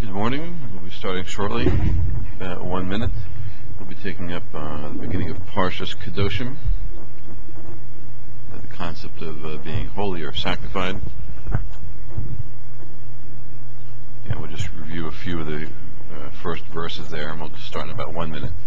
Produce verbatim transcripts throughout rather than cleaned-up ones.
Good morning. We'll be starting shortly, about one minute. We'll be taking up uh, the beginning of Parshas Kedoshim, uh, the concept of uh, being holy or sanctified. And we'll just review a few of the uh, first verses there, and we'll start in about one minute.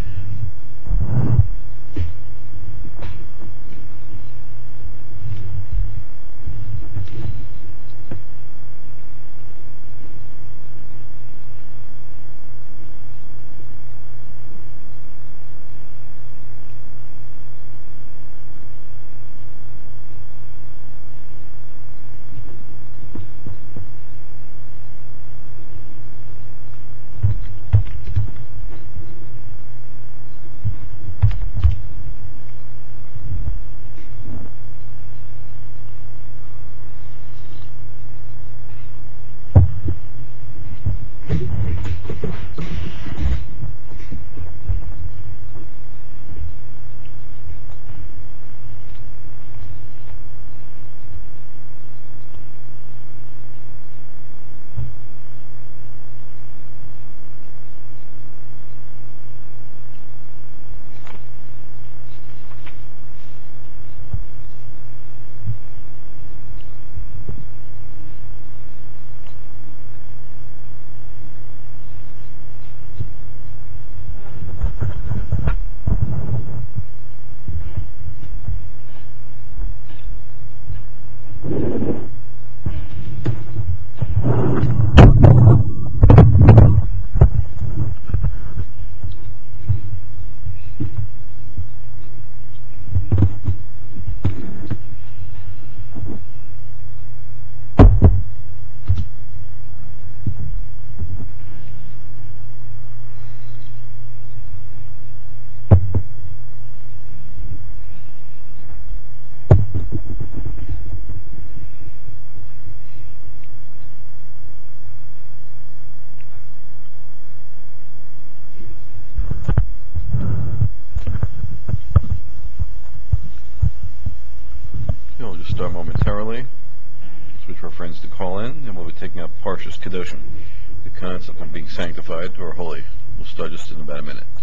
We'll just start momentarily. Just wait for our friends to call in, and we'll be taking up Parshas Kedoshim, the concept of being sanctified or holy. We'll start just in about a minute.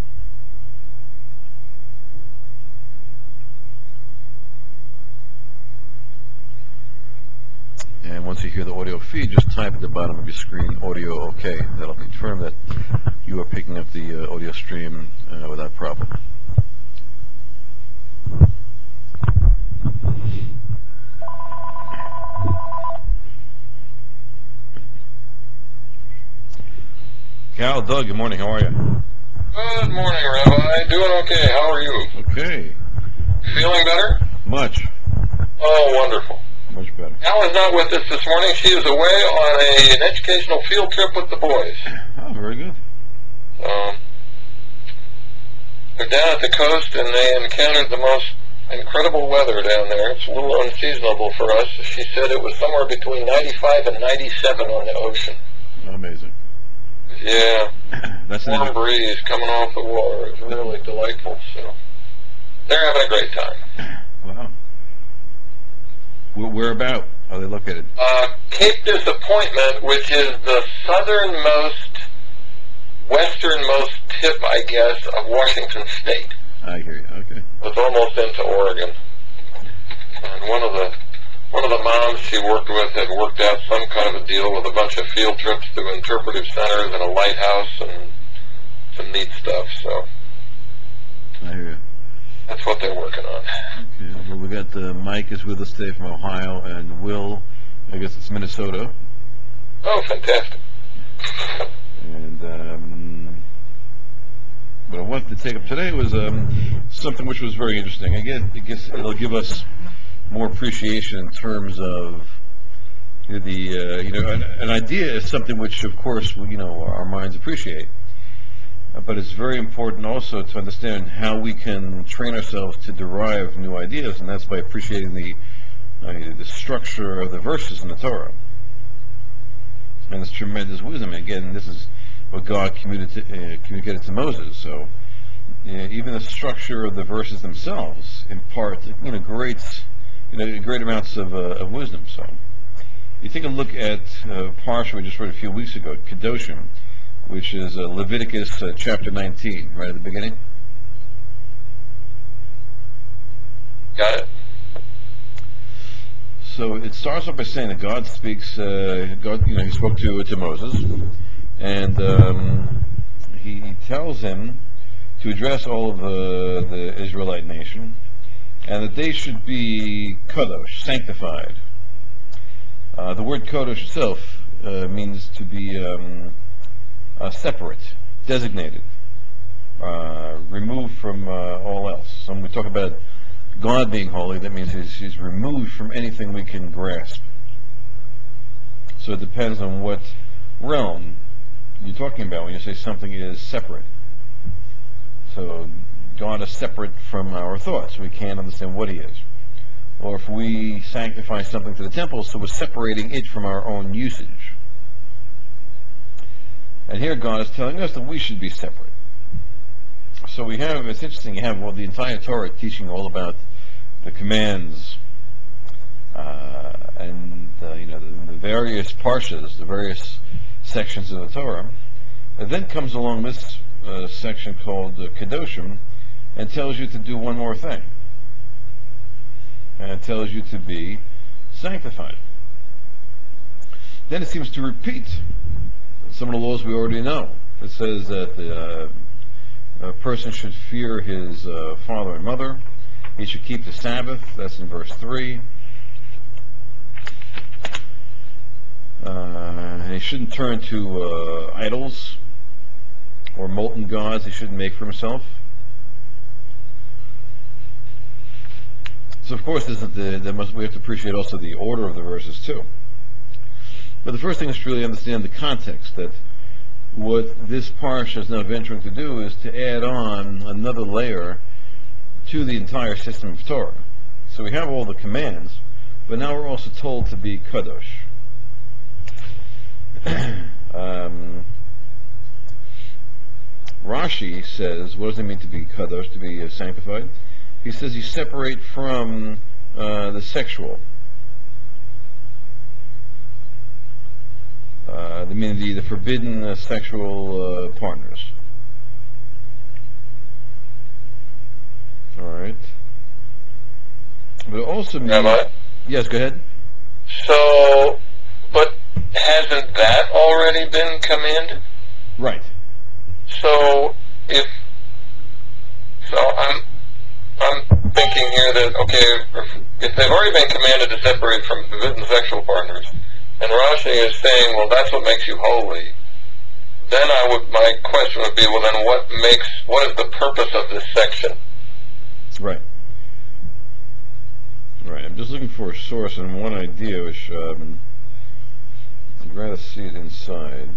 And once you hear the audio feed, just type at the bottom of your screen, audio OK. That'll confirm that you are picking up the uh, audio stream uh, without problem. Cal, Doug, good morning. How are you? Good morning, Rabbi. Doing okay. How are you? Okay. Feeling better? Much. Oh, wonderful. Much better. Al is not with us this morning. She is away on a, an educational field trip with the boys. Oh, very good. Um, they're down at the coast, and they encountered the most incredible weather down there. It's a little unseasonable for us. She said it was somewhere between ninety-five and ninety-seven on the ocean. Amazing. Yeah. That's an warm edu- breeze coming off the water. It's really delightful. So they're having a great time. Wow. Where, where about are they located? Uh, Cape Disappointment, which is the southernmost, westernmost tip, I guess, of Washington State. I hear you. Okay. It's almost into Oregon. And one of the one of the moms she worked with had worked out some kind of a deal with a bunch of field trips to interpretive centers and a lighthouse and some neat stuff. So I hear you. that's what they're working on. Okay. Well, we got uh, Mike is with us today from Ohio, and Will, I guess it's Minnesota. Oh, fantastic. And um, what I wanted to take up today was um, something which was very interesting. Again, I guess it'll give us more appreciation in terms of the, uh, you know, an, an idea is something which, of course, you know, our minds appreciate. Uh, but it's very important also to understand how we can train ourselves to derive new ideas, and that's by appreciating the uh, the structure of the verses in the Torah. And it's tremendous wisdom. Again, this is what God communicated to, uh, communicated to Moses. So uh, even the structure of the verses themselves impart, you know, great, you know, great amounts of, uh, of wisdom. So You take a look at uh, Parsha we just read a few weeks ago, Kedoshim, which is uh, Leviticus uh, chapter nineteen, right at the beginning. Got it. So it starts off by saying that God speaks. Uh, God, you know, He spoke to to Moses, and um, he, he tells him to address all of the, the Israelite nation, and that they should be kadosh, sanctified. Uh, the word kadosh itself uh, means to be um, uh, separate, designated, uh, removed from uh, all else. So when we talk about God being holy, that means he's, he's removed from anything we can grasp. So it depends on what realm you're talking about when you say something is separate. So God is separate from our thoughts. We can't understand what He is. Or if we sanctify something to the temple, so we're separating it from our own usage. And here God is telling us that we should be separate. So we have, it's interesting, you have well, the entire Torah teaching all about the commands uh, and uh, you know the, the various parshas, the various sections of the Torah. And then comes along this uh, section called uh, Kedoshim and tells you to do one more thing. And it tells you to be sanctified. Then it seems to repeat some of the laws we already know. It says that uh, a person should fear his uh, father and mother. He should keep the Sabbath. That's in verse three. Uh, he shouldn't turn to uh, idols or molten gods he shouldn't make for himself. So of course, this is the, the must, we have to appreciate also the order of the verses too. But the first thing is to really understand the context, that what this parsha is now venturing to do is to add on another layer to the entire system of Torah. So we have all the commands, but now we're also told to be kadosh. um, Rashi says, what does it mean to be kadosh, to be uh, sanctified? He says you separate from uh, the sexual. Uh, the meaning the, the forbidden uh, sexual uh, partners. All right. But it also means... Rabbi? Yes, go ahead. So, but hasn't that already been commanded? Right. So, if, so I'm, I'm thinking here that, okay, if they've already been commanded to separate from forbidden sexual partners, and Rashi is saying, well, that's what makes you holy, then I would, my question would be, well, then what makes, what is the purpose of this section? Right. Right. I'm just looking for a source and one idea, which um, I'd rather see it inside.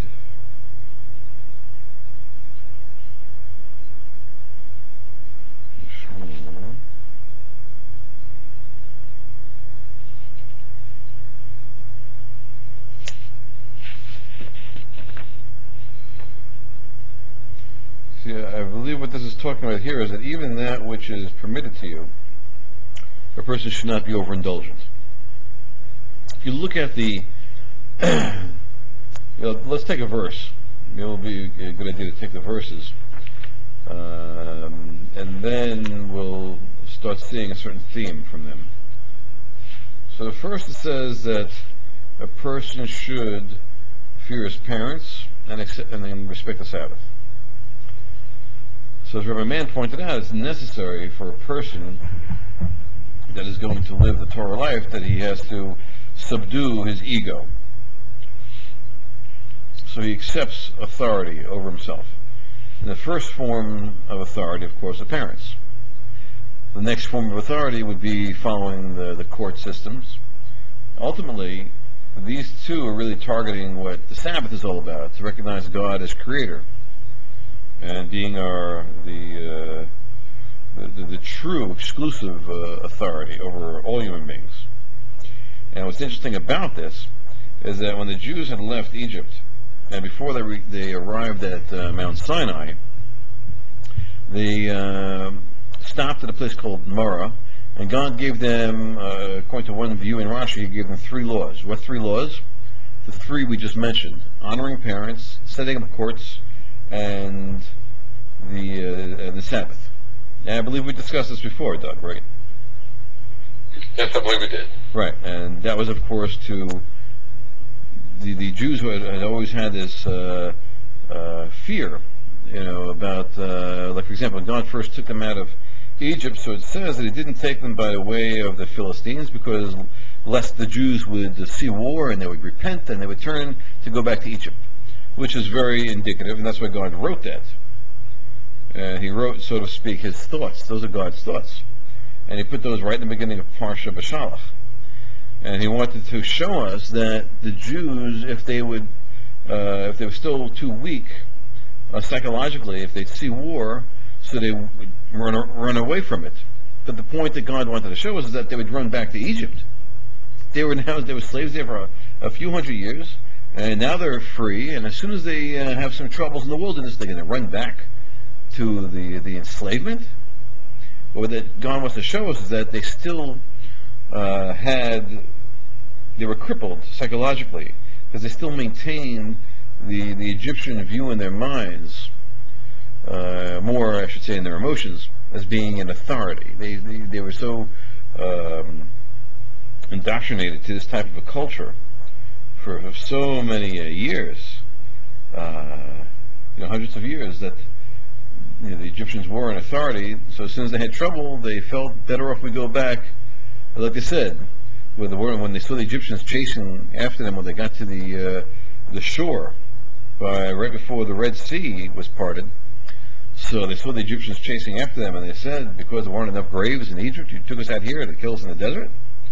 See, I believe what this is talking about here is that even that which is permitted to you, a person should not be overindulgent. If you look at the, you know, let's take a verse. It will be a good idea to take the verses, um, and then we'll start seeing a certain theme from them. So first it says that a person should fear his parents and, accept, and then respect the Sabbath. So as Rabbi Mann pointed out, it's necessary for a person that is going to live the Torah life that he has to subdue his ego. So he accepts authority over himself. And the first form of authority, of course, are parents. The next form of authority would be following the, the court systems. Ultimately, these two are really targeting what the Sabbath is all about, to recognize God as creator and being our the uh, the, the, the true exclusive uh, authority over all human beings. And what's interesting about this is that when the Jews had left Egypt, and before they re- they arrived at uh, Mount Sinai, they uh, stopped at a place called Marah, And God gave them, uh, according to one view in Rashi, He gave them three laws. What three laws? The three we just mentioned: honoring parents, setting up courts, and the uh, the Sabbath. And I believe we discussed this before, Doug, right? Yes, I believe we did. Right, and that was, of course, to the the Jews who had, had always had this uh, uh, fear, you know, about uh, like for example, when God first took them out of Egypt. So it says that He didn't take them by the way of the Philistines, because lest the Jews would see war and they would repent and they would turn to go back to Egypt, which is very indicative, and that's why God wrote that. Uh, he wrote, so to speak, His thoughts. Those are God's thoughts, and He put those right in the beginning of Parsha B'Shalach. And He wanted to show us that the Jews, if they would, uh, if they were still too weak uh, psychologically, if they'd see war, so they would run run away from it. But the point that God wanted to show us is that they would run back to Egypt. They were now they were slaves there for a, a few hundred years, and now they're free. And as soon as they uh, have some troubles in the wilderness, they're going to run back to the the enslavement. But what that God wants to show us is that they still uh, had they were crippled psychologically, because they still maintained the the Egyptian view in their minds, uh, more I should say in their emotions, as being an authority. They they, they were so um, indoctrinated to this type of a culture for so many uh, years, uh, you know, hundreds of years, that you know, the Egyptians were an authority. So as soon as they had trouble, they felt better off we go back. Like they said, when, the, when they saw the Egyptians chasing after them when they got to the uh, the shore, by right before the Red Sea was parted. So they saw the Egyptians chasing after them, and they said, because there weren't enough graves in Egypt, you took us out here to kill us in the desert.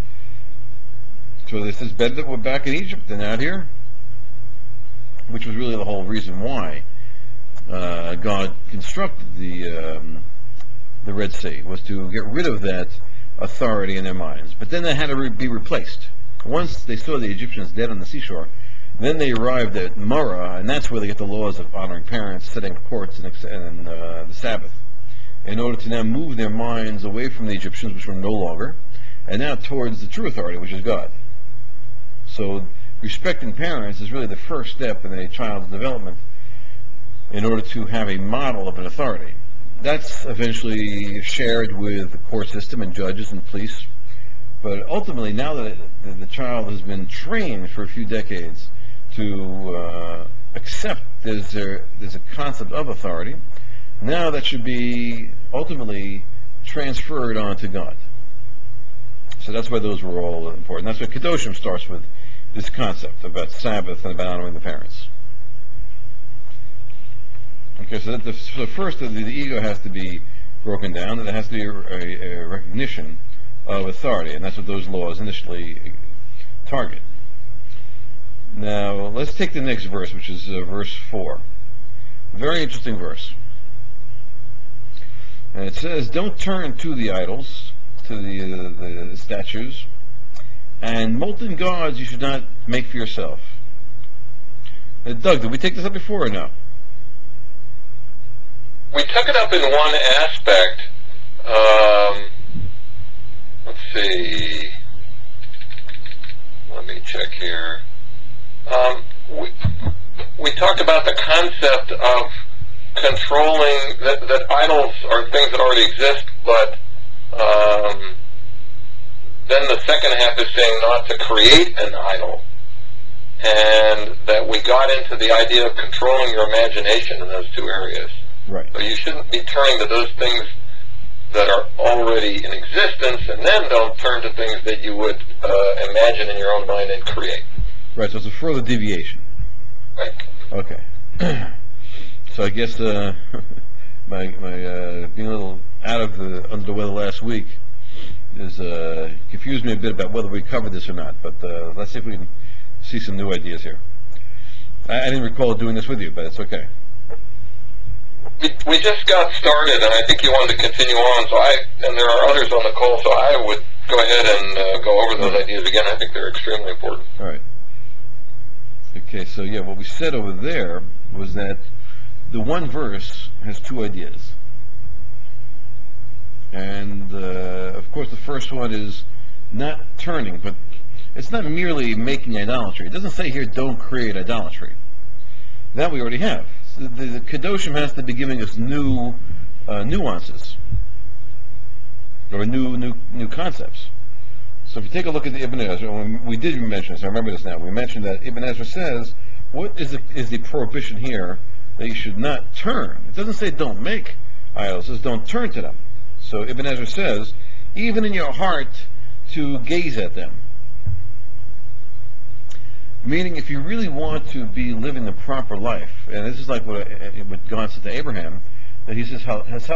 So this is better that we're back in Egypt than out here, which was really the whole reason why uh, God constructed the um, the Red Sea, was to get rid of that authority in their minds. But then that had to re- be replaced. Once they saw the Egyptians dead on the seashore, then they arrived at Murrah, and that's where they get the laws of honoring parents, setting courts, and, and uh, the Sabbath, in order to now move their minds away from the Egyptians, which were no longer, and now towards the true authority, which is God. So respecting parents is really the first step in a child's development in order to have a model of an authority. That's eventually shared with the court system and judges and police. But ultimately, now that the child has been trained for a few decades to uh, accept there's a, there's a concept of authority, now that should be ultimately transferred onto God. So that's why those were all important. That's why Kedoshim starts with this concept about Sabbath and about honoring the parents. Okay, so that the, so first the, the ego has to be broken down, and there has to be a, a, a recognition of authority, and that's what those laws initially target. Now, let's take the next verse, which is uh, verse four. Very interesting verse. And it says, don't turn to the idols, to the, uh, the statues, and molten gods you should not make for yourself. Now, Doug, did we take this up before or no? We took it up in one aspect. Um, let's see. Let me check here. Um, we, we talked about the concept of controlling, that, that idols are things that already exist, but um, then the second half is saying not to create an idol. And that we got into the idea of controlling your imagination in those two areas. Right. So you shouldn't be turning to those things that are already in existence, and then don't turn to things that you would uh, imagine in your own mind and create. Right, so it's a further deviation. Right. Okay. So I guess uh, my my uh, being a little out of the under the weather last week is uh, confused me a bit about whether we covered this or not. But uh, let's see if we can see some new ideas here. I, I didn't recall doing this with you, but it's okay. We, we just got started, and I think you wanted to continue on. So I and there are others on the call, so I would go ahead and uh, go over those ideas again. I think they're extremely important. All right. Okay, so yeah, what we said over there was that the one verse has two ideas. And uh, of course, the first one is not turning, but it's not merely making idolatry. It doesn't say here, don't create idolatry. That we already have. The, the, the Kedoshim has to be giving us new uh, nuances, or new, new, new concepts. So if you take a look at the Ibn Ezra, when we did mention this, I remember this now, we mentioned that Ibn Ezra says, what is the, is the prohibition here that you should not turn? It doesn't say don't make idols, it says don't turn to them. So Ibn Ezra says, even in your heart, to gaze at them. Meaning, if you really want to be living a proper life, and this is like what, what God said to Abraham, that he says,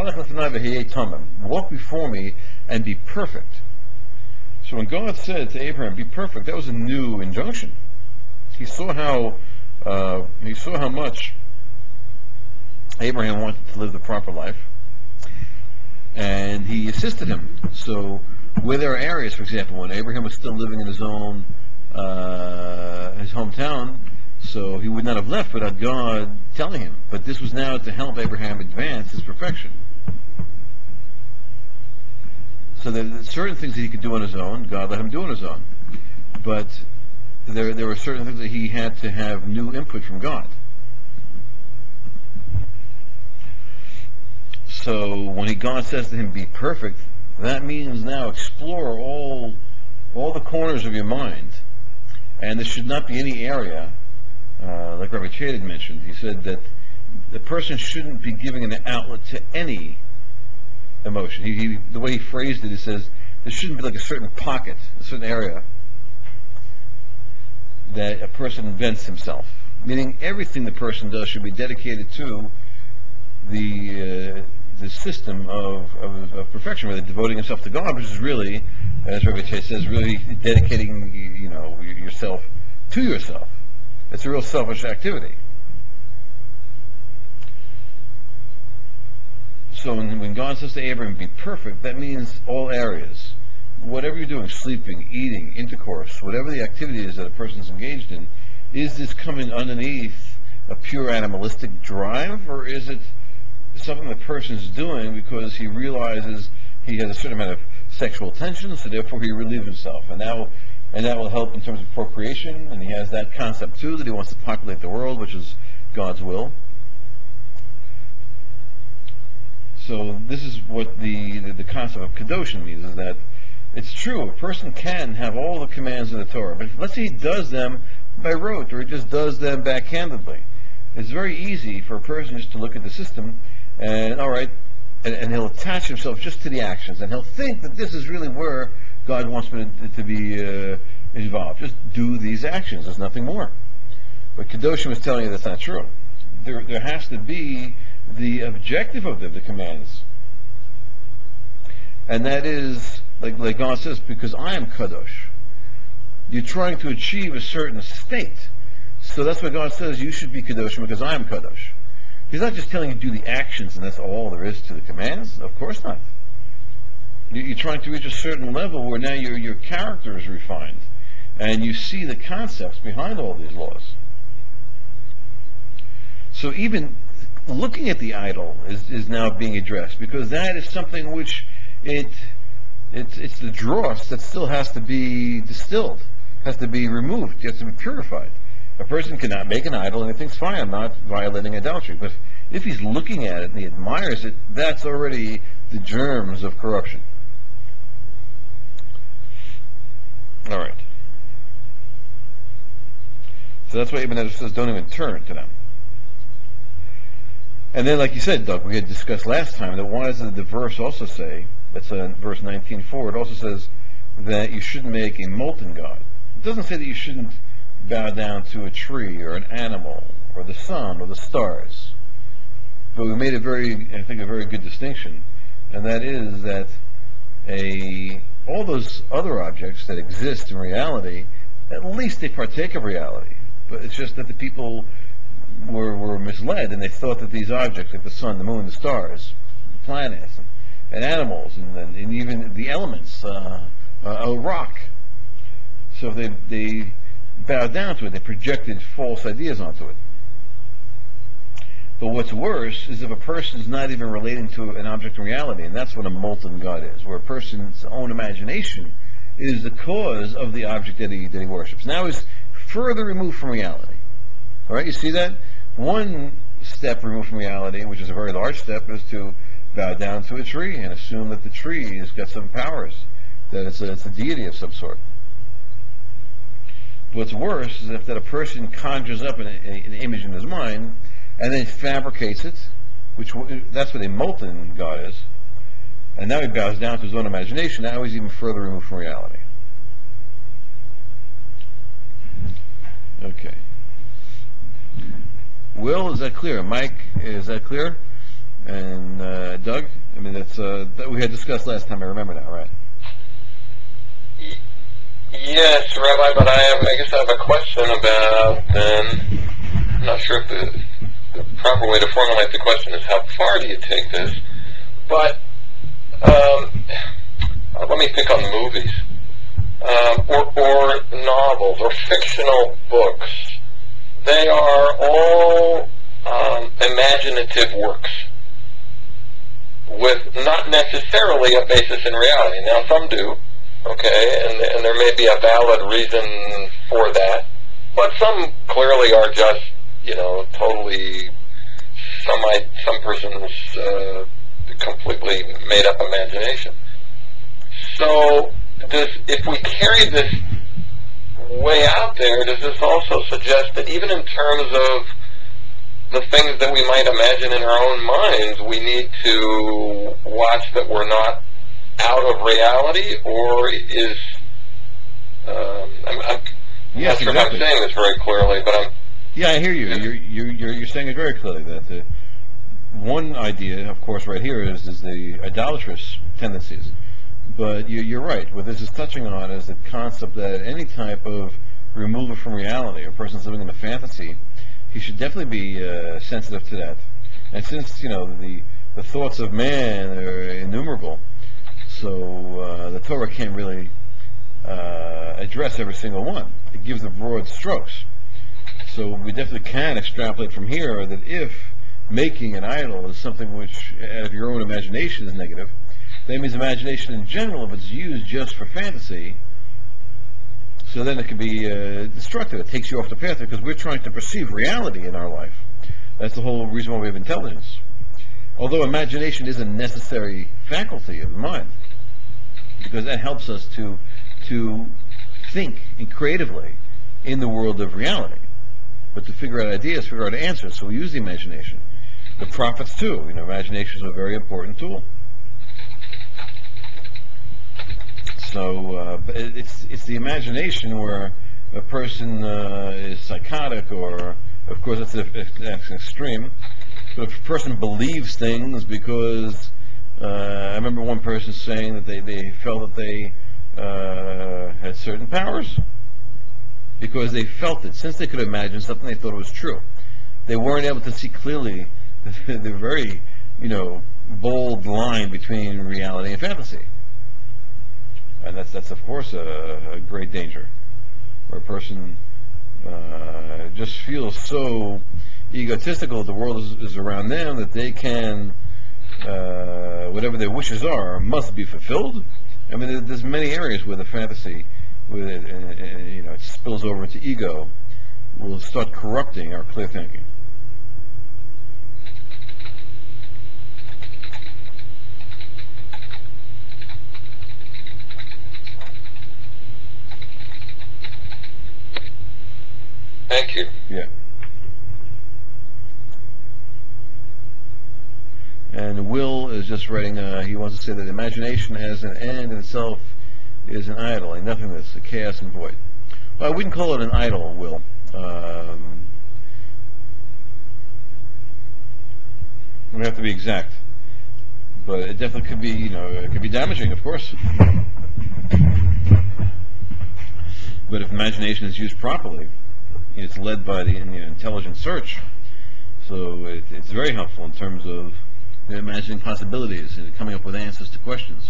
walk before me and be perfect. So when God said to Abraham, be perfect, that was a new injunction. He saw how, uh, he saw how much Abraham wanted to live the proper life, and he assisted him. So where there are areas, for example, when Abraham was still living in his own, uh, his hometown, so he would not have left without God telling him. But this was now to help Abraham advance his perfection. So there are certain things that he could do on his own, God let him do on his own. But there, there were certain things that he had to have new input from God. So when he, God says to him, be perfect, that means now explore all, all the corners of your mind. And there should not be any area, uh, like Rabbi Chadid mentioned, he said that the person shouldn't be giving an outlet to any emotion. He, he, the way he phrased it, he says there shouldn't be like a certain pocket, a certain area that a person vents himself. Meaning everything the person does should be dedicated to the uh, the system of, of, of perfection, really devoting himself to God, which is really, as Rabbi Chase says, really dedicating you know yourself to yourself. It's a real selfish activity. So when, when God says to Abraham, be perfect, that means all areas. Whatever you're doing, sleeping, eating, intercourse, whatever the activity is that a person's engaged in, is this coming underneath a pure animalistic drive, or is it something the person's doing because he realizes he has a certain amount of sexual tension, so therefore he relieves himself, and that will, and that will help in terms of procreation, and he has that concept too, that he wants to populate the world, which is God's will. So this is what the, the, the concept of Kedoshim means, is that it's true, a person can have all the commands of the Torah, but let's say he does them by rote, or he just does them backhandedly. It's very easy for a person just to look at the system, and all right, and, and he'll attach himself just to the actions, and he'll think that this is really where God wants me to, to be uh, involved. Just do these actions, there's nothing more. But Kedoshim is telling you that's not true. There, there has to be the objective of the, the commands. And that is, like, like God says, because I am Kadosh. You're trying to achieve a certain state. So that's why God says you should be Kadosh because I am Kadosh. He's not just telling you to do the actions and that's all there is to the commands. Of course not. You're trying to reach a certain level where now your, your character is refined. And you see the concepts behind all these laws. So even looking at the idol is, is now being addressed, because that is something which it it's it's the dross that still has to be distilled, has to be removed, has to be purified. A person cannot make an idol and he thinks, fine, I'm not violating idolatry. But if he's looking at it and he admires it, that's already the germs of corruption. All right. So that's why Ibn Ezra says don't even turn to them. And then, like you said, Doug, we had discussed last time that why does the verse also say, that's in verse nineteen four, it also says that you shouldn't make a molten god. It doesn't say that you shouldn't bow down to a tree or an animal or the sun or the stars. But we made a very, I think, a very good distinction, and that is that a all those other objects that exist in reality, at least they partake of reality. But it's just that the people were, were misled, and they thought that these objects, like the sun, the moon, the stars, the planets, and, and animals, and, and, and even the elements, uh, uh, a rock. So they they bowed down to it. They projected false ideas onto it. But what's worse is if a person's not even relating to an object in reality, and that's what a molten God is, where a person's own imagination is the cause of the object that he that he worships. Now he's further removed from reality. All right, you see that? One step removed from reality, which is a very large step, is to bow down to a tree and assume that the tree has got some powers, that it's a, it's a deity of some sort. What's worse is if that a person conjures up an, an image in his mind and then fabricates it, which that's what a molten God is, and now he bows down to his own imagination. Now he's even further removed from reality. Okay. Will, is that clear? Mike, is that clear? And uh, Doug, I mean that's uh, that we had discussed last time. I remember now, right? Yes, Rabbi, but I have, I guess I have a question about, then, I'm not sure if the, the proper way to formulate the question is how far do you take this, but um, uh, let me pick on movies, um, or, or novels, or fictional books. They are all um, imaginative works with not necessarily a basis in reality. Now, some do, okay, and, and there may be a valid reason for that, but some clearly are just, you know, totally some some person's uh, completely made up imagination. So, does if we carry this way out there, does this also suggest that even in terms of the things that we might imagine in our own minds, we need to watch that we're not out of reality, or is um, I'm, I'm Yes, not sure exactly. if I'm saying this very clearly, but I'm. Yeah, I hear you. You're you're you're, you're saying it very clearly that the one idea, of course, right here is is the idolatrous tendencies. But you, you're right. What this is touching on is the concept that any type of removal from reality, a person's living in a fantasy, he should definitely be uh, sensitive to that. And since you know the the thoughts of man are innumerable, so uh, the Torah can't really uh, address every single one. It gives the broad strokes. So we definitely can extrapolate from here that if making an idol is something which, out of your own imagination, is negative, that means imagination in general, if it's used just for fantasy, so then it can be uh, destructive. It takes you off the path because we're trying to perceive reality in our life. That's the whole reason why we have intelligence. Although imagination is a necessary faculty of the mind, because that helps us to to think creatively in the world of reality. But to figure out ideas, figure out answers, so we use the imagination. The prophets too. You know, imagination is a very important tool. So uh, it's it's the imagination where a person uh, is psychotic, or of course that's, a, that's an extreme. But if a person believes things because uh, I remember one person saying that they, they felt that they uh, had certain powers because they felt it. Since they could imagine something, they thought it was true. They weren't able to see clearly the, the very, you know, bold line between reality and fantasy. And that's, that's of course, a, a great danger. Where a person uh, just feels so egotistical that the world is, is around them that they can, uh, whatever their wishes are, must be fulfilled. I mean, there, there's many areas where the fantasy, where it, uh, you know, it spills over into ego, will start corrupting our clear thinking. Thank you. Yeah. And Will is just writing, uh, he wants to say that imagination as an end in itself is an idol, a nothingness, a chaos and void. Well, I wouldn't call it an idol, Will. Um, we have to be exact. But it definitely could be, you know, it could be damaging, of course. But if imagination is used properly, it's led by the, you know, intelligent search. So it, it's very helpful in terms of imagining possibilities and coming up with answers to questions.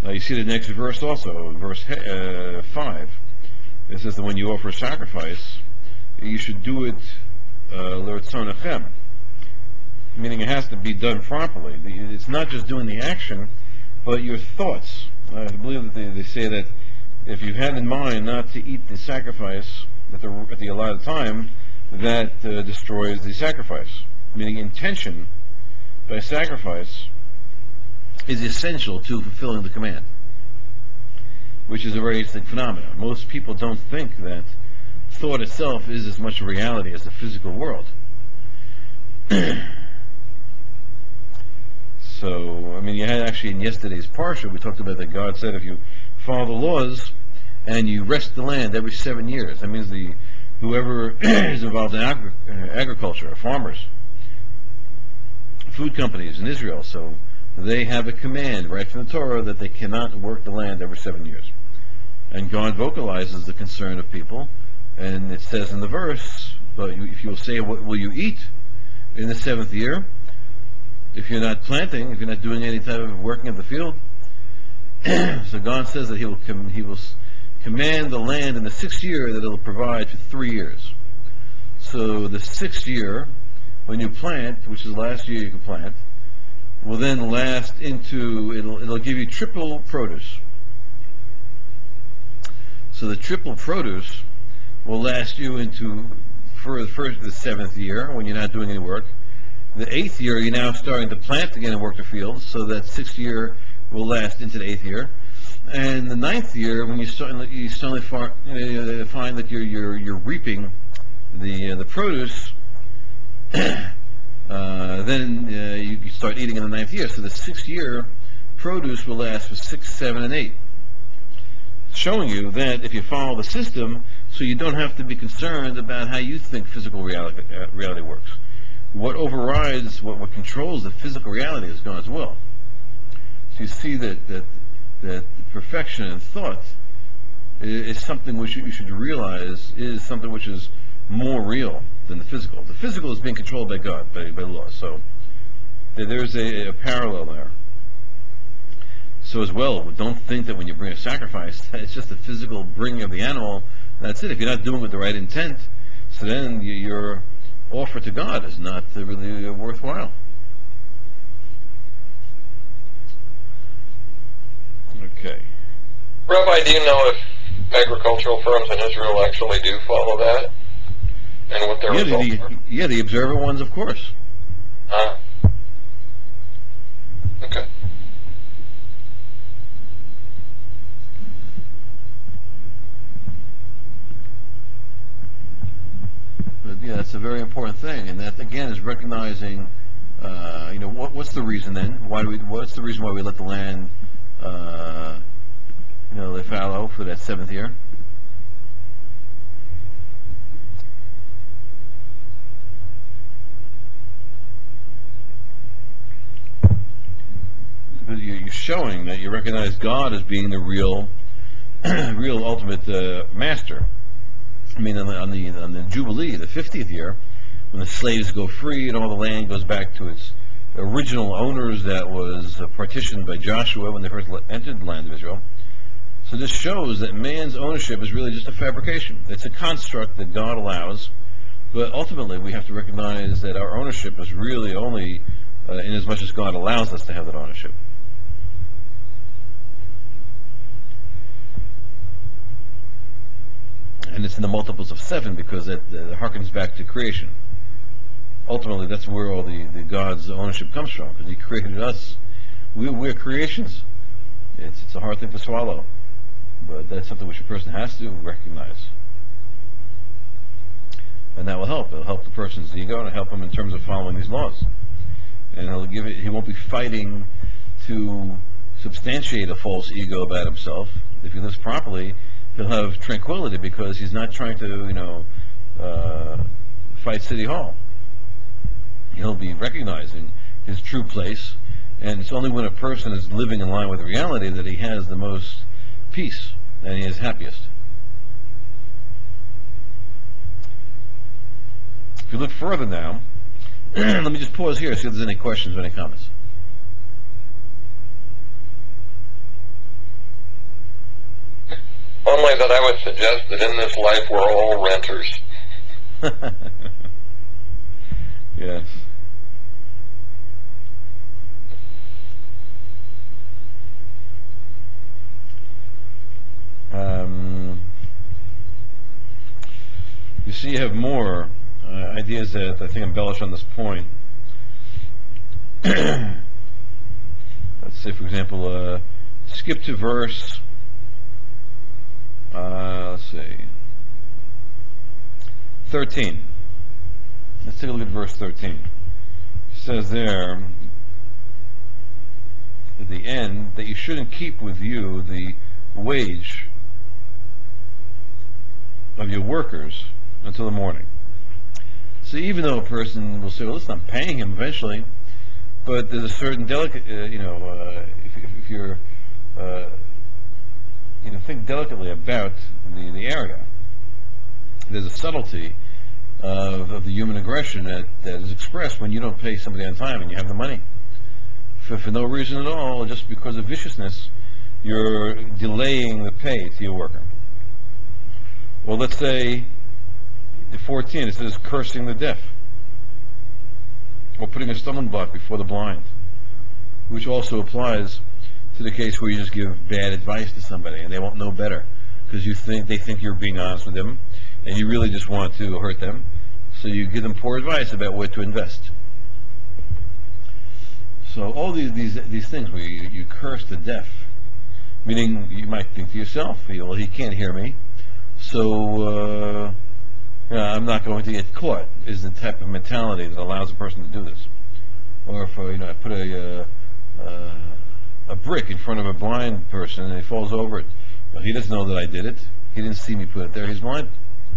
Uh, you see the next verse also, verse uh, five. It says that when you offer a sacrifice, you should do it uh, l'ratzonechem, meaning it has to be done properly. It's not just doing the action, but your thoughts. I believe that they, they say that if you had in mind not to eat the sacrifice at the, at the allotted time, that uh, destroys the sacrifice. Meaning intention by sacrifice is essential to fulfilling the command, which is a very interesting phenomenon. Most people don't think that thought itself is as much a reality as the physical world. So, I mean, you had actually in yesterday's parsha, we talked about that God said if you follow the laws and you rest the land every seven years, that means the whoever is involved in agri- uh, agriculture, farmers, food companies in Israel, so they have a command right from the Torah that they cannot work the land every seven years. And God vocalizes the concern of people, and it says in the verse, but you, if you will say, what will you eat in the seventh year? If you're not planting, if you're not doing any type of working in the field, so God says that He will com- He will s- command the land in the sixth year that it'll provide for three years. So the sixth year, when you plant, which is the last year you can plant, will then last into it'll it'll give you triple produce. So the triple produce will last you into for the first the seventh year when you're not doing any work. The eighth year, you're now starting to plant again and work the fields, so that sixth year will last into the eighth year. And the ninth year, when you start, you suddenly far, uh, find that you're you're you're reaping the uh, the produce, uh, then uh, you, you start eating in the ninth year. So the sixth year produce will last for six, seven, and eight, showing you that if you follow the system, so you don't have to be concerned about how you think physical reality uh, reality works. What overrides, what, what controls the physical reality is God's will. So you see that that, that perfection in thought is, is something which you should realize is something which is more real than the physical. The physical is being controlled by God, by, by law. So there's a, a parallel there. So as well, don't think that when you bring a sacrifice, that it's just the physical bringing of the animal. That's it. If you're not doing it with the right intent, so then you, you're offer to God is not really worthwhile. Okay. Rabbi, do you know if agricultural firms in Israel actually do follow that? And what their Yeah, the, results the, are? yeah, the observant ones, of course. Ah. Okay. But yeah, that's a very important thing, and that again is recognizing, uh, you know, what, what's the reason then? Why do we? What's the reason why we let the land, uh, you know, lay fallow for that seventh year? Because you're you're showing that you recognize God as being the real, real ultimate uh, master. I mean, on the, on the on the Jubilee, the fiftieth year, when the slaves go free and all the land goes back to its original owners that was uh, partitioned by Joshua when they first le- entered the land of Israel. So this shows that man's ownership is really just a fabrication. It's a construct that God allows, but ultimately we have to recognize that our ownership is really only uh, in as much as God allows us to have that ownership. And it's in the multiples of seven because that uh, harkens back to creation. Ultimately, that's where all the, the God's ownership comes from, because He created us. We, we're creations. It's, it's a hard thing to swallow, but that's something which a person has to recognize. And that will help. It'll help the person's ego, and it'll help him in terms of following these laws. And he'll give it, he won't be fighting to substantiate a false ego about himself. If he lives properly, he'll have tranquility because he's not trying to, you know, uh, fight City Hall. He'll be recognizing his true place, and it's only when a person is living in line with reality that he has the most peace and he is happiest. If you look further now, let me just pause here, see if there's any questions or any comments. only that I would suggest that in this life we're all renters. Yes. Um, you see, you have more uh, ideas that I think embellish on this point. Let's say, for example, uh, skip to verse, uh, let's see, thirteen. Let's take a look at verse thirteen. It says there, at the end, that you shouldn't keep with you the wage of your workers until the morning. So even though a person will say, well, listen, I'm paying him eventually, but there's a certain delicate, uh, you know, uh, if, if you're, uh, you know, think delicately about the, the area. There's a subtlety of, of the human aggression that, that is expressed when you don't pay somebody on time and you have the money. For, for no reason at all, just because of viciousness, you're delaying the pay to your worker. Well, let's say, in fourteen, it says cursing the deaf, or putting a stumbling block before the blind, which also applies to the case where you just give bad advice to somebody and they won't know better because you think they think you're being honest with them and you really just want to hurt them, so you give them poor advice about where to invest. So all these these, these things where you, you curse the deaf, meaning you might think to yourself, well, he can't hear me, so uh, you know, I'm not going to get caught, is the type of mentality that allows a person to do this. Or if uh, you know, I put a uh, uh, a brick in front of a blind person and he falls over it, well, he doesn't know that I did it. He didn't see me put it there. He's blind.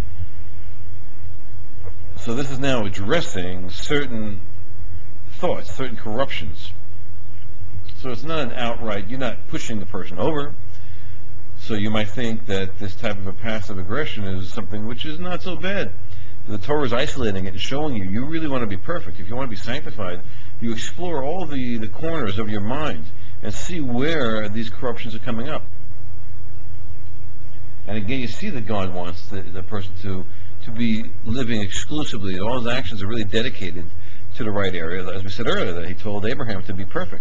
So this is now addressing certain thoughts, certain corruptions. So it's not an outright, you're not pushing the person over. So you might think that this type of a passive aggression is something which is not so bad. The Torah is isolating it and showing you, you really want to be perfect. If you want to be sanctified, you explore all the, the corners of your mind and see where these corruptions are coming up. And again, you see that God wants the, the person to, to be living exclusively, and all his actions are really dedicated to the right area. As we said earlier, that he told Abraham to be perfect.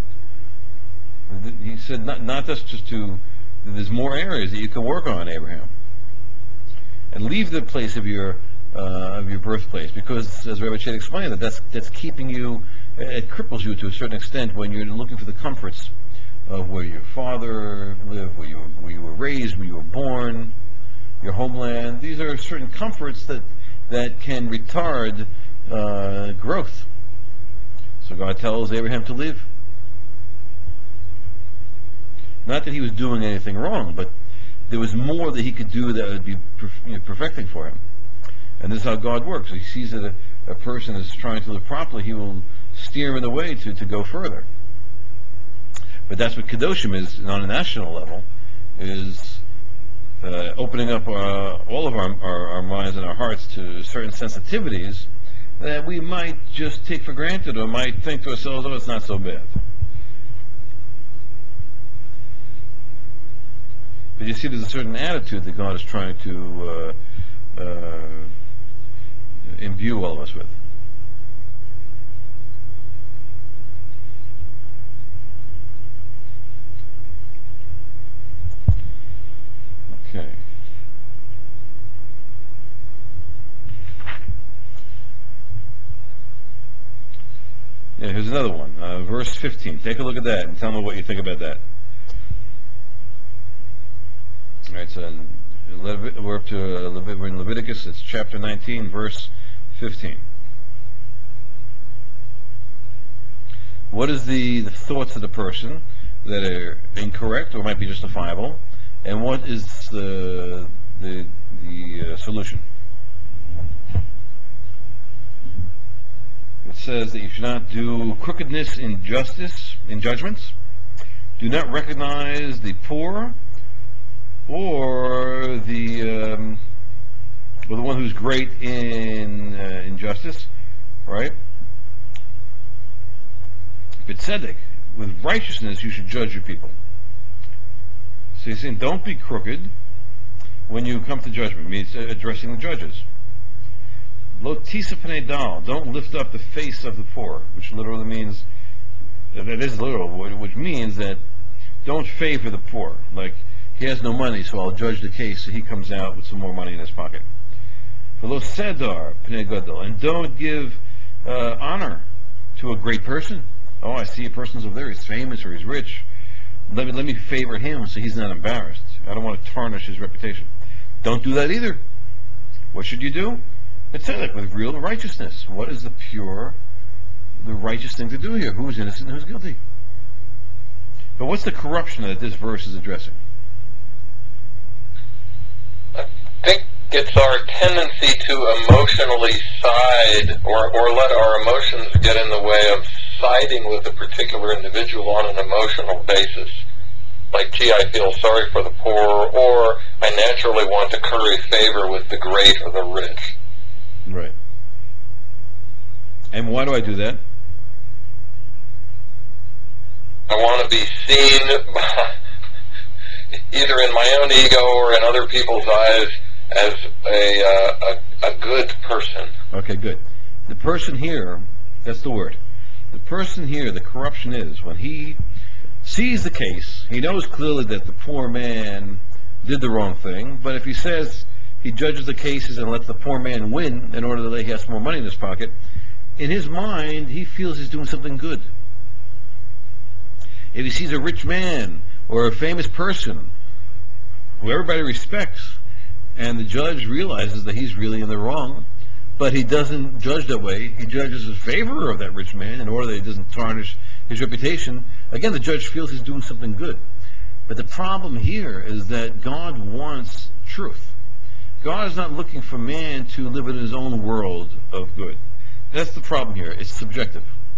He said not, not just, just to, there's more areas that you can work on, Abraham. And leave the place of your uh, of your birthplace, because as Rabbi Chet explained, that that's, that's keeping you, it cripples you to a certain extent when you're looking for the comforts of where your father lived, where you, where you were raised, where you were born, your homeland. These are certain comforts that, that can retard uh, growth. So God tells Abraham to leave. Not that he was doing anything wrong, but there was more that he could do that would be you know, perfecting for him. And this is how God works. He sees that a, a person is trying to live properly, he will steer him in the way to, to go further. But that's what Kedoshim is on a national level, is uh, opening up our, all of our, our, our minds and our hearts to certain sensitivities that we might just take for granted or might think to ourselves, oh, it's not so bad. But you see, there's a certain attitude that God is trying to uh, uh, imbue all of us with. Okay. Yeah, here's another one. Uh, verse fifteen. Take a look at that and tell me what you think about that. All right, so Levit- we're up to uh, Levit- we're in Leviticus. It's chapter nineteen, verse fifteen. What is the, the thoughts of the person that are incorrect or might be justifiable, and what is the the the uh, solution? It says that you should not do crookedness in justice, in judgments. Do not recognize the poor or the um, or the one who's great in uh, in justice, right? B'tzedek, with righteousness you should judge your people. So he's saying, don't be crooked, when you come to judgment, it means addressing the judges. Lo tisa pnei dal, don't lift up the face of the poor, which literally means, that is literal, which means that don't favor the poor. Like, he has no money, so I'll judge the case so he comes out with some more money in his pocket. Lo sedar pnei gadol, and don't give uh, honor to a great person. Oh, I see a person's over there, he's famous or he's rich. Let me, let me favor him so he's not embarrassed. I don't want to tarnish his reputation. Don't do that either. What should you do? It's like with real righteousness. What is the pure, the righteous thing to do here? Who's innocent and who's guilty? But what's the corruption that this verse is addressing? I think it's our tendency to emotionally side or, or let our emotions get in the way of siding with a particular individual on an emotional basis. Like, gee, I feel sorry for the poor, or I naturally want to curry favor with the great or the rich. Right. And why do I do that? I want to be seen by, either in my own ego or in other people's eyes as a, uh, a, a good person. Okay, good. The person here, that's the word. The person here, the corruption is when he sees the case, he knows clearly that the poor man did the wrong thing, but if he says he judges the cases and lets the poor man win in order that he has more money in his pocket, in his mind, he feels he's doing something good. If he sees a rich man or a famous person who everybody respects, and the judge realizes that he's really in the wrong, but he doesn't judge that way. He judges in favor of that rich man in order that he doesn't tarnish his reputation. Again, the judge feels he's doing something good. But the problem here is that God wants truth. God is not looking for man to live in his own world of good. That's the problem here. It's subjective.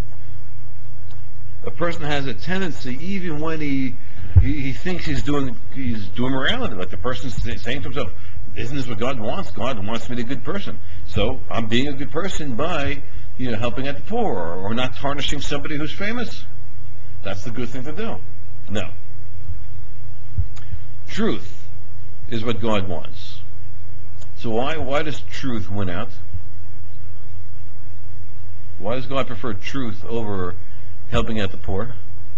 A person has a tendency, even when he he, he thinks he's doing he's doing morality, like the person's saying to himself, "Isn't this what God wants? God wants me to be a good person, so I'm being a good person by, you know, helping out the poor or, or not tarnishing somebody who's famous. That's the good thing to do." No. Truth is what God wants. So why why does truth win out? Why does God prefer truth over helping out the poor?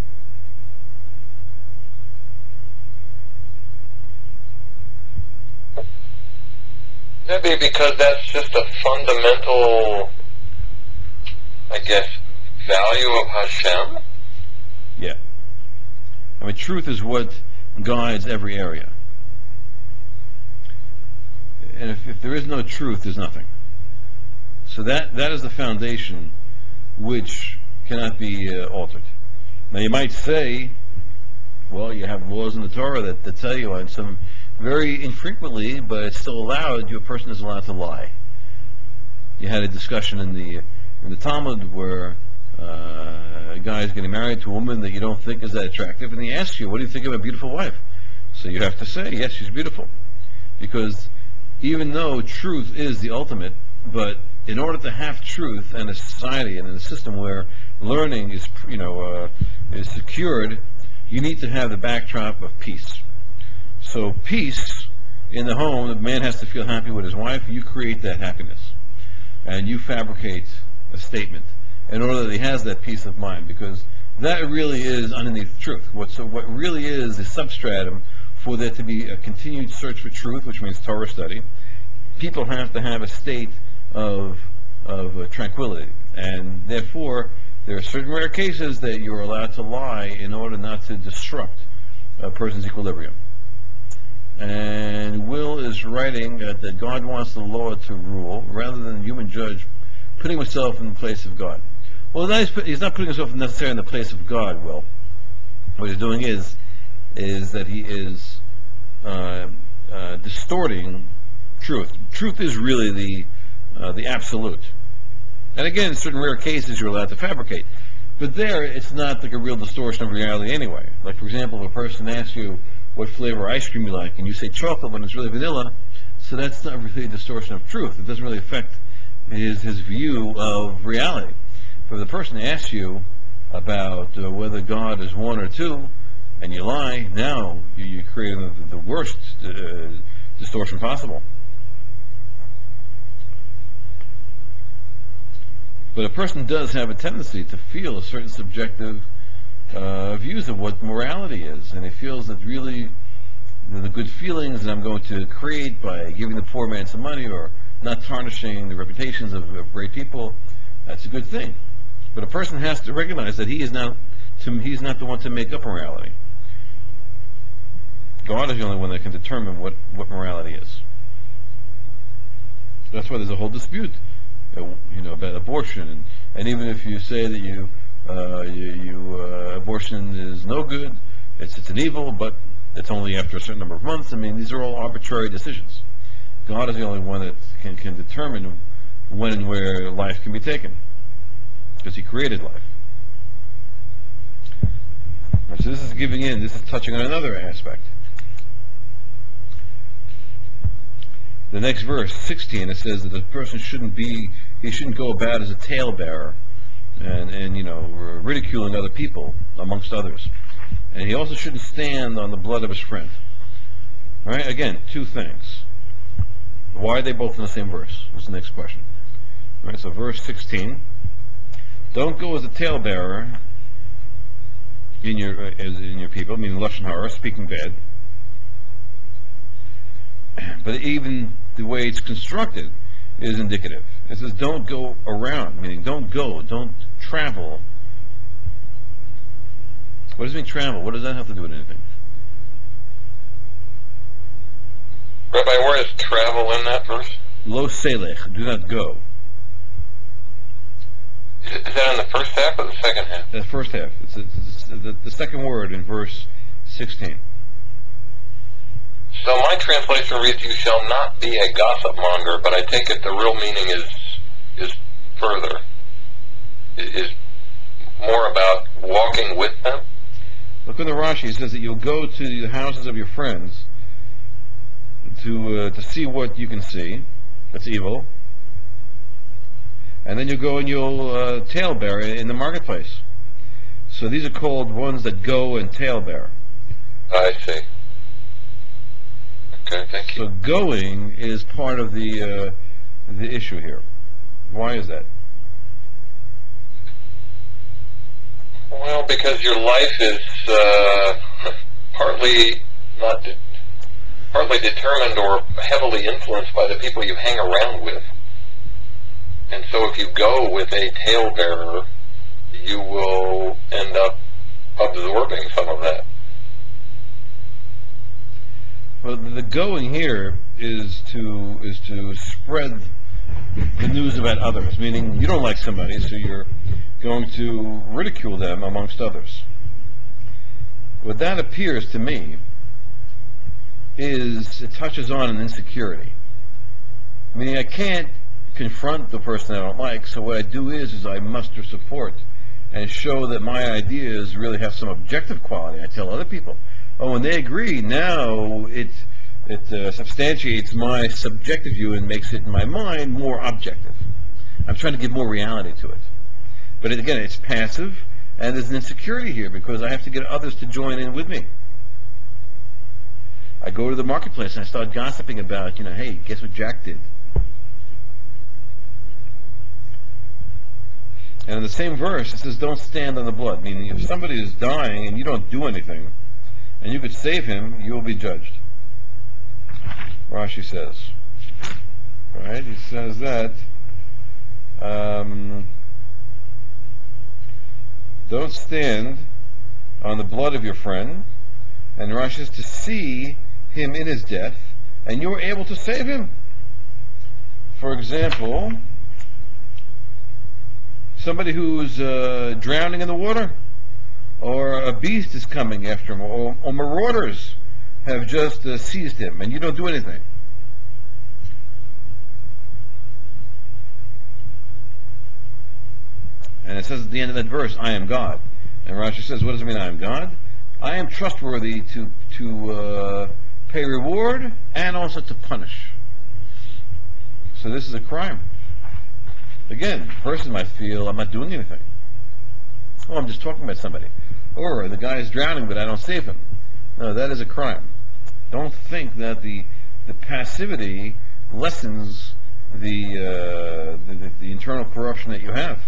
Maybe because that's just a fundamental, I guess, value of Hashem. Yeah. I mean, truth is what guides every area. And if, if there is no truth, there's nothing. So that, that is the foundation which cannot be uh, altered. Now you might say, well, you have laws in the Torah that, that tell you on some very infrequently, but it's still allowed, your person is allowed to lie. You had a discussion in the in the Talmud where uh, a guy is getting married to a woman that you don't think is that attractive, and he asks you, what do you think of a beautiful wife? So you have to say, yes, she's beautiful. Because even though truth is the ultimate, but in order to have truth in a society and in a system where learning is, you know, uh, is secured, you need to have the backdrop of peace. So peace in the home, the man has to feel happy with his wife. You create that happiness, and you fabricate a statement in order that he has that peace of mind, because that really is underneath the truth. What so what really is the substratum for there to be a continued search for truth, which means Torah study. People have to have a state of of uh, tranquility, and therefore there are certain rare cases that you're allowed to lie in order not to disrupt a person's equilibrium. And Will is writing uh, that God wants the law to rule rather than the human judge putting himself in the place of God. Well, that is, he's not putting himself necessarily in the place of God, Will. What he's doing is is that he is uh, uh, distorting truth. Truth is really the uh, the absolute. And again, in certain rare cases, you're allowed to fabricate. But there, it's not like a real distortion of reality anyway. Like, for example, if a person asks you what flavor ice cream you like, and you say chocolate when it's really vanilla, so that's not really a distortion of truth. It doesn't really affect his, his view of reality. For the person asks you about uh, whether God is one or two, and you lie, now you, you create the, the worst uh, distortion possible. But a person does have a tendency to feel a certain subjective uh, views of what morality is, and he feels that really the, the good feelings that I'm going to create by giving the poor man some money or not tarnishing the reputations of, of great people, that's a good thing. But a person has to recognize that he is not to, he's not the one to make up morality. God is the only one that can determine what, what morality is. That's why there's a whole dispute, uh, you know, about abortion, and, and even if you say that you, uh, you, you uh, abortion is no good, it's it's an evil, but it's only after a certain number of months. I mean, these are all arbitrary decisions. God is the only one that can can determine when and where life can be taken, because He created life. So this is giving in. This is touching on another aspect. The next verse, sixteen, it says that the person shouldn't be, he shouldn't go about as a talebearer and, and, you know, ridiculing other people amongst others. And he also shouldn't stand on the blood of his friend. Right? Again, two things. Why are they both in the same verse? Is the next question. Right? So verse sixteen, don't go as a talebearer in your, uh, as in your people, meaning lashon hara, speaking bad. But even the way it's constructed is indicative. It says don't go around, meaning don't go, don't travel. What does it mean travel? What does that have to do with anything? Rabbi, where is travel in that verse? Lo selech, do not go. Is is that in the first half or the second half? The first half. It's, it's, it's the, the second word in verse sixteen. So my translation reads, you shall not be a gossip monger, but I take it the real meaning is is further, is, is more about walking with them. Look in the Rashi. It says that you'll go to the houses of your friends to uh, to see what you can see. That's evil. And then you go and you'll uh, talebear in the marketplace. So these are called ones that go and talebear. I see. Okay, thank you. So going is part of the uh, the issue here. Why is that? Well, because your life is uh, partly not de- partly determined or heavily influenced by the people you hang around with. And so if you go with a talebearer, you will end up absorbing some of that. Well, the going here is to is to spread the news about others. Meaning, you don't like somebody, so you're going to ridicule them amongst others. What that appears to me is it touches on an insecurity. Meaning, I can't confront the person I don't like, so what I do is is I muster support and show that my ideas really have some objective quality. I tell other people, oh, when they agree, now it it uh, substantiates my subjective view and makes it in my mind more objective. I'm trying to give more reality to it. But it, again, it's passive, and there's an insecurity here because I have to get others to join in with me. I go to the marketplace and I start gossiping about, you know, hey, guess what Jack did? And in the same verse, it says, don't stand on the blood. Meaning, if somebody is dying and you don't do anything, and you could save him, you will be judged. Rashi says. Right? He says that, um, don't stand on the blood of your friend. And Rashi says, to see him in his death, and you are able to save him. For example, somebody who's uh, drowning in the water, or a beast is coming after him, or, or marauders have just uh, seized him, and you don't do anything. And it says at the end of that verse, I am God. And Rashi says, what does it mean, I am God? I am trustworthy to, to uh, pay reward and also to punish. So this is a crime. Again, the person might feel, I'm not doing anything. Oh, I'm just talking about somebody. Or the guy is drowning, but I don't save him. No, that is a crime. Don't think that the the passivity lessens the, uh, the, the the internal corruption that you have.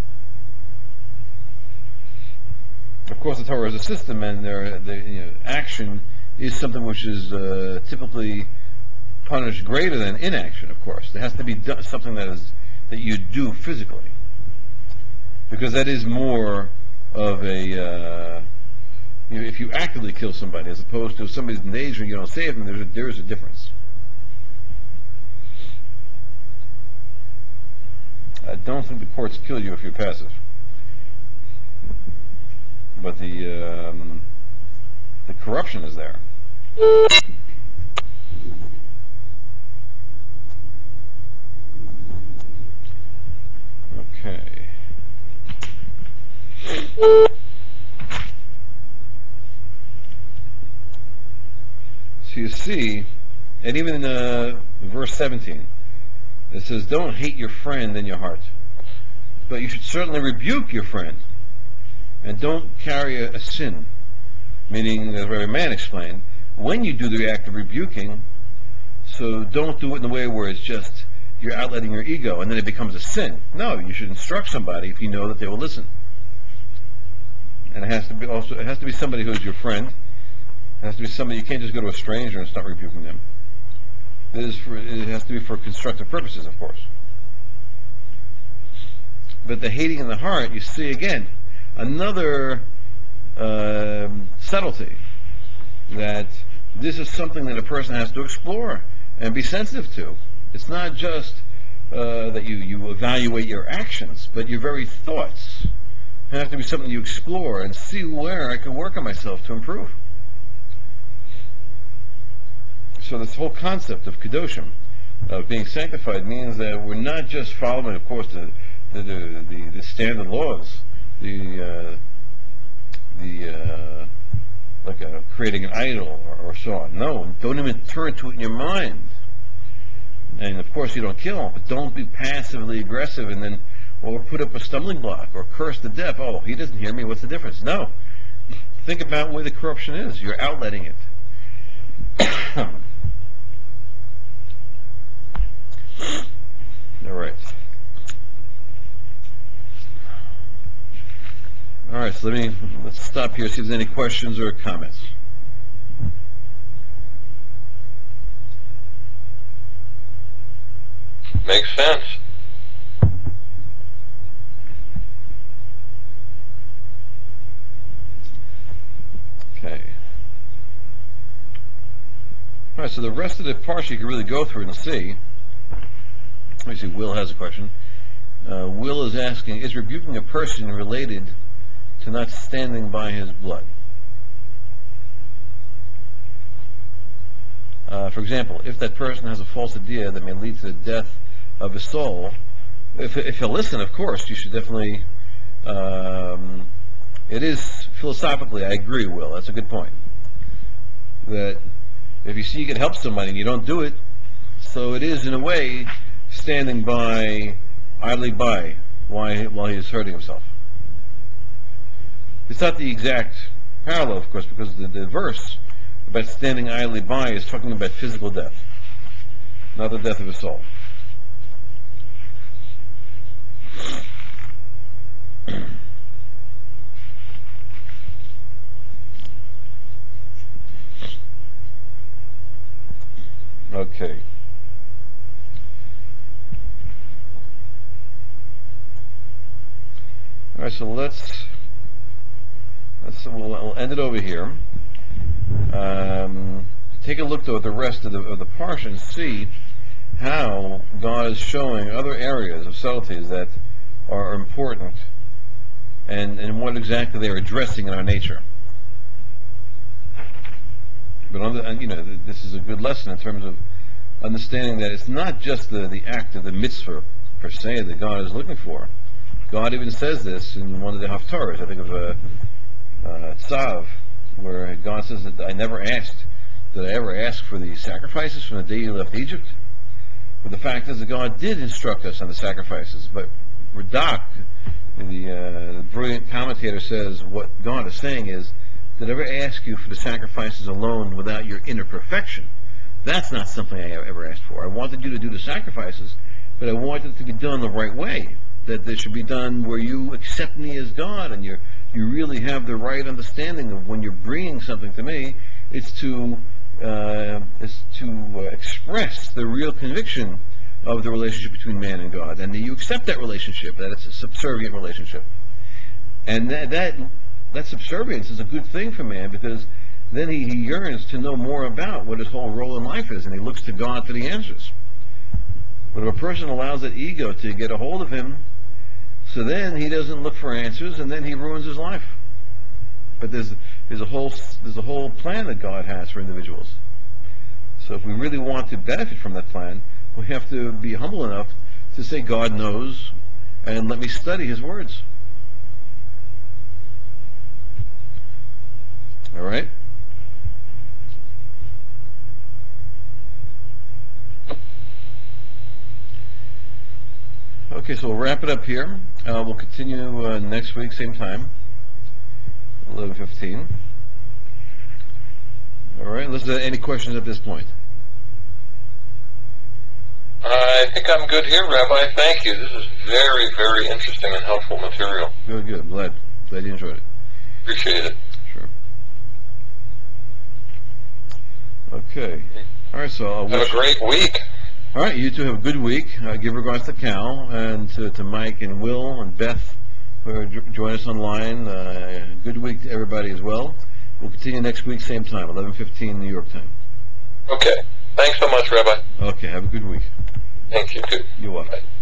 Of course, the Torah is a system, and there, the you know, action is something which is uh, typically punished greater than inaction. Of course, there has to be do- something that is that you do physically, because that is more of a uh, you know, if you actively kill somebody as opposed to if somebody's in danger and you don't save them. There's a, there is a difference. I don't think the courts kill you if you're passive, but the um, the corruption is there. Okay. So you see, and even in uh, verse seventeen, it says, "Don't hate your friend in your heart, but you should certainly rebuke your friend, and don't carry a, a sin." Meaning, as Rabbi Mann explained, when you do the act of rebuking, so don't do it in a way where it's just you're outletting your ego and then it becomes a sin. No, you should instruct somebody if you know that they will listen. And it has to be also it has to be somebody who's your friend. It has to be somebody you can't just go to a stranger and start rebuking them. It is for it has to be for constructive purposes, of course. But the hating in the heart, you see again another um subtlety that this is something that a person has to explore and be sensitive to. It's not just uh, that you, you evaluate your actions, but your very thoughts have to be something you explore and see where I can work on myself to improve. So this whole concept of Kedoshim, of being sanctified, means that we're not just following, of course, the the, the, the, the standard laws, the uh, the uh, like a, creating an idol or, or so on. No, don't even turn to it in your mind. And of course, you don't kill, but don't be passively aggressive and then, or put up a stumbling block or curse the deaf. Oh, he doesn't hear me. What's the difference? No. Think about where the corruption is. You're outletting it. All right. All right. So let me let's stop here. See if there's any questions or comments. Makes sense. Okay. All right. So the rest of the parsha you can really go through and see. Let me see. Will has a question. Uh, Will is asking: is rebuking a person related to not standing by his blood? Uh, for example, if that person has a false idea that may lead to the death of his soul, if, if he'll listen, of course, you should definitely. Um, it is philosophically, I agree, Will. That's a good point. That if you see you can help somebody and you don't do it, so it is in a way standing by, idly by, while while he is hurting himself. It's not the exact parallel, of course, because the, the verse about standing idly by is talking about physical death, not the death of a soul. Okay. All right, so let's let's we'll, we'll end it over here. Um, take a look though at the rest of the of the parsha and see how God is showing other areas of subtleties that are important, and and what exactly they're addressing in our nature. But on the, and, you know, th- this is a good lesson in terms of understanding that it's not just the the act of the mitzvah per se that God is looking for. God even says this in one of the Haftarahs, I think of uh, uh, Tzav, where God says that I never asked, did I ever ask for the sacrifices from the day you left Egypt? But the fact is that God did instruct us on the sacrifices. But Radak, the, uh, the brilliant commentator, says what God is saying is, did I ever ask you for the sacrifices alone without your inner perfection? That's not something I ever asked for. I wanted you to do the sacrifices, but I wanted it to be done the right way. That they should be done where you accept me as God, and you you really have the right understanding of when you're bringing something to me. It's to uh, it's to uh, express the real conviction of the relationship between man and God, and that you accept that relationship. That it's a subservient relationship, and that that, that subservience is a good thing for man because then he, he yearns to know more about what his whole role in life is, and he looks to God for the answers. But if a person allows that ego to get a hold of him, so then he doesn't look for answers, and then he ruins his life. But there's there's a whole there's a whole plan that God has for individuals. So if we really want to benefit from that plan, we have to be humble enough to say, God knows, and let me study His words. All right. Okay, so we'll wrap it up here. Uh, we'll continue uh, next week, same time, eleven fifteen. All right. Unless there are any questions at this point. I think I'm good here, Rabbi. Thank you. This is very, very interesting and helpful material. Good, good. I'm glad. Glad you enjoyed it. Appreciate it. Sure. Okay. All right, so I'll Have wish. a great week. All right, you two have a good week. Uh, give regards to Cal and to, to Mike and Will and Beth who jo- join us online. Uh, good week to everybody as well. We'll continue next week, same time, eleven fifteen New York time. Okay. Thanks so much, Rabbi. Okay, have a good week. Thank you, too. You're welcome. Bye.